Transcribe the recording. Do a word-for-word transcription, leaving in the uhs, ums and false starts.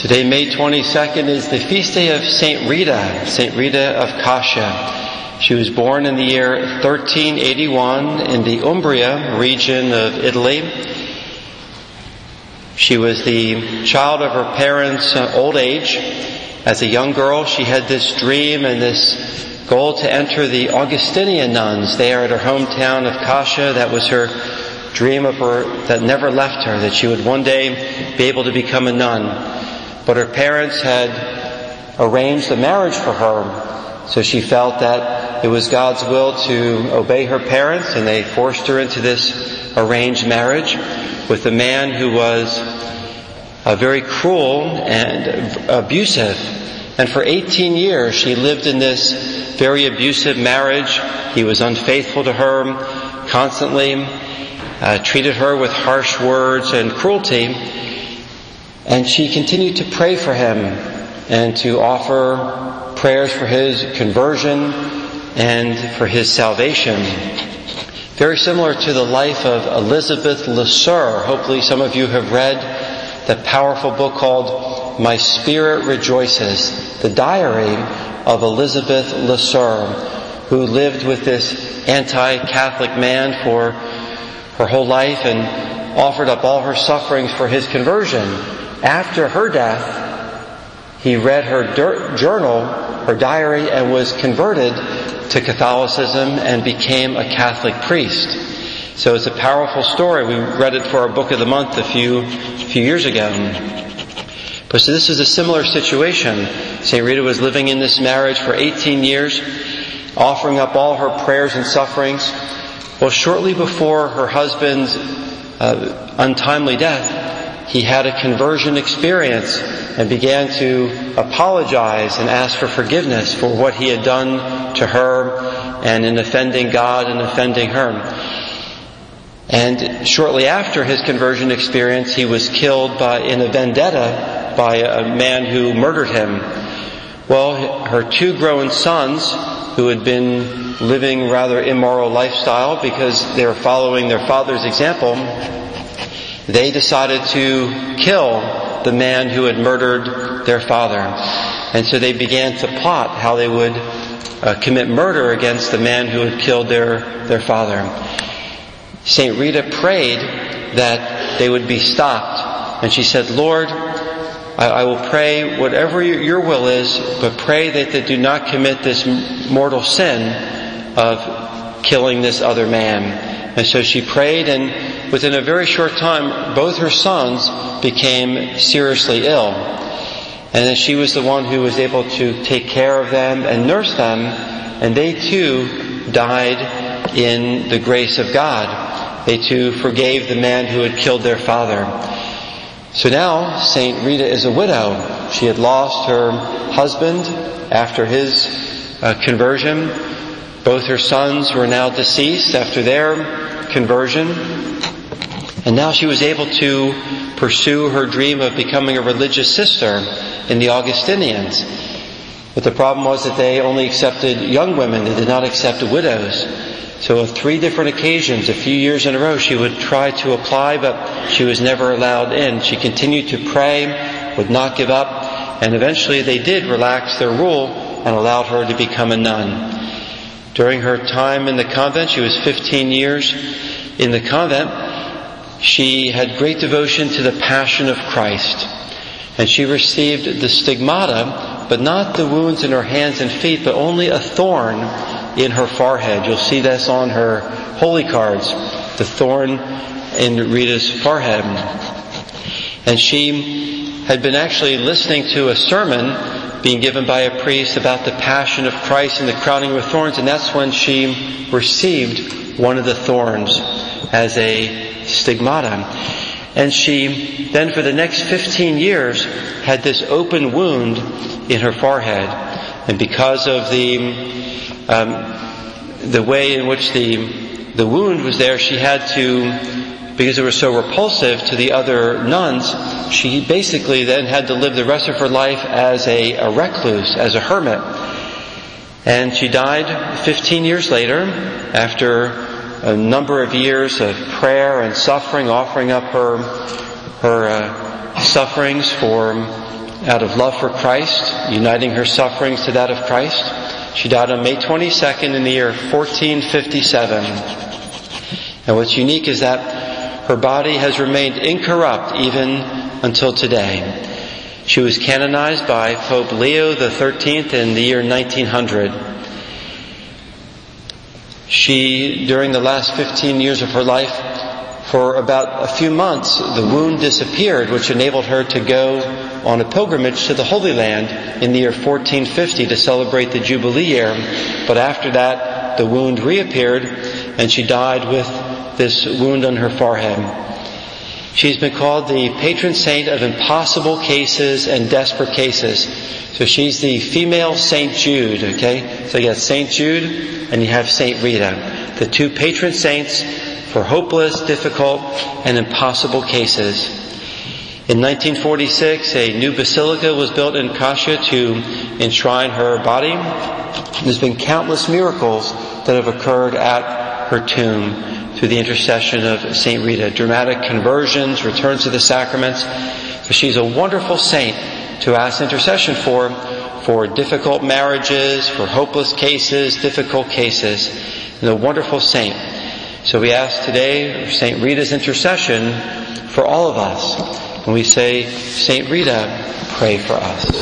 Today, May twenty-second, is the feast day of Saint Rita, Saint Rita of Cascia. She was born in the year thirteen eighty-one in the Umbria region of Italy. She was the child of her parents' uh, old age. As a young girl, she had this dream and this goal to enter the Augustinian nuns there at her hometown of Cascia. That was her dream of her that never left her, that she would one day be able to become a nun. But her parents had arranged a marriage for her, so she felt that it was God's will to obey her parents, and they forced her into this arranged marriage with a man who was uh, very cruel and abusive. And for eighteen years she lived in this very abusive marriage. He was unfaithful to her, constantly uh, treated her with harsh words and cruelty. And she continued to pray for him and to offer prayers for his conversion and for his salvation. Very similar to the life of Elizabeth Le Sueur. Hopefully some of you have read the powerful book called My Spirit Rejoices, the diary of Elizabeth Le Sueur, who lived with this anti-Catholic man for her whole life and offered up all her sufferings for his conversion. After her death, he read her dur- journal, her diary, and was converted to Catholicism and became a Catholic priest. So it's a powerful story. We read it for our Book of the Month a few, a few years ago. But so this is a similar situation. Saint Rita was living in this marriage for eighteen years, offering up all her prayers and sufferings. Well, shortly before her husband's uh, untimely death, he had a conversion experience and began to apologize and ask for forgiveness for what he had done to her and in offending God and offending her. And shortly after his conversion experience, he was killed by, in a vendetta by a man who murdered him. Well, her two grown sons, who had been living rather immoral lifestyle because they were following their father's example, they decided to kill the man who had murdered their father. And so they began to plot how they would uh, commit murder against the man who had killed their, their father. Saint Rita prayed that they would be stopped. And she said, Lord, I, I will pray whatever your will is, but pray that they do not commit this mortal sin of killing this other man. And so she prayed, and within a very short time, both her sons became seriously ill. And then she was the one who was able to take care of them and nurse them, and they too died in the grace of God. They too forgave the man who had killed their father. So now Saint Rita is a widow. She had lost her husband after his uh, conversion. Both her sons were now deceased after their conversion. And now she was able to pursue her dream of becoming a religious sister in the Augustinians. But the problem was that they only accepted young women. They did not accept widows. So on three different occasions, a few years in a row, she would try to apply, but she was never allowed in. She continued to pray, would not give up, and eventually they did relax their rule and allowed her to become a nun. During her time in the convent, she was fifteen years in the convent, she had great devotion to the Passion of Christ. And she received the stigmata, but not the wounds in her hands and feet, but only a thorn in her forehead. You'll see this on her holy cards, the thorn in Rita's forehead. And she had been actually listening to a sermon being given by a priest about the Passion of Christ and the crowning with thorns, and that's when she received one of the thorns as a stigmata. And she then for the next fifteen years had this open wound in her forehead. And because of the um, the way in which the the wound was there, she had to, because it was so repulsive to the other nuns, she basically then had to live the rest of her life as a, a recluse, as a hermit. And she died fifteen years later, after a number of years of prayer and suffering, offering up her her uh, sufferings for out of love for Christ, uniting her sufferings to that of Christ. She died on May twenty-second in the year fourteen fifty-seven. And what's unique is that her body has remained incorrupt even until today. She was canonized by Pope Leo the thirteenth in the year nineteen hundred. She, during the last fifteen years of her life, for about a few months, the wound disappeared, which enabled her to go on a pilgrimage to the Holy Land in the year fourteen fifty to celebrate the Jubilee year. But after that, the wound reappeared, and she died with this wound on her forehead. She's been called the patron saint of impossible cases and desperate cases. So she's the female Saint Jude, okay? So you got Saint Jude and you have Saint Rita, the two patron saints for hopeless, difficult, and impossible cases. In nineteen forty-six, a new basilica was built in Cascia to enshrine her body. There's been countless miracles that have occurred at her tomb through the intercession of Saint Rita. Dramatic conversions, returns to the sacraments. So she's a wonderful saint to ask intercession for, for difficult marriages, for hopeless cases, difficult cases. And a wonderful saint. So we ask today Saint Rita's intercession for all of us. When we say, Saint Rita, pray for us.